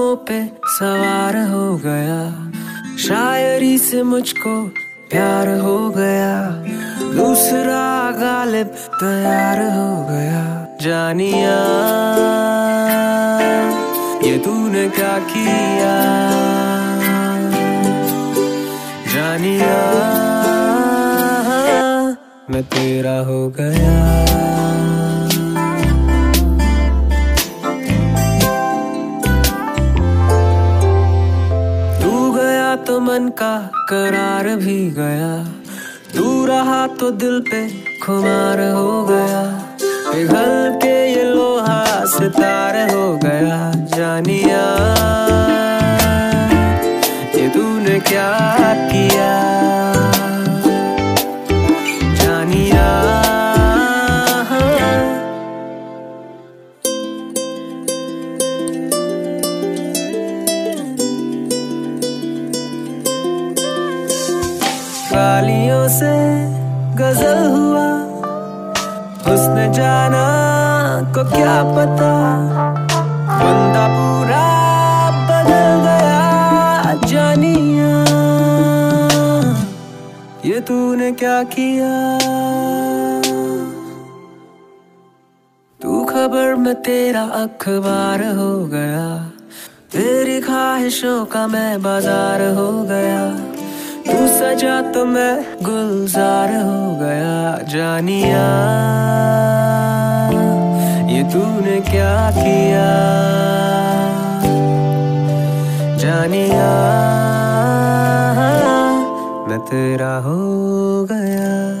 जुल्फों पे सवार हो गया, शायरी से मुझको प्यार हो गया, दूसरा गालिब तैयार हो गया। जानिया ये तूने क्या किया, जानिया मैं तेरा हो गया। तू गया तो मन का करार भी गया, तू रहा तो दिल पे खुमार हो गया, पिघल के ये लोहा सितार हो गया। जानिया ये तूने क्या किया, जानिया गालियों से गजल हुआ, उसने जाना को क्या पता, बंदा पूरा बदल गया। जानिया ये तूने क्या किया, तू खबर में तेरा अखबार हो गया, तेरी ख्वाहिशों का मैं बाजार हो गया, तू सजा तो मैं गुलजार हो गया। जानिया ये तूने क्या किया, जानिया मैं तेरा हो गया।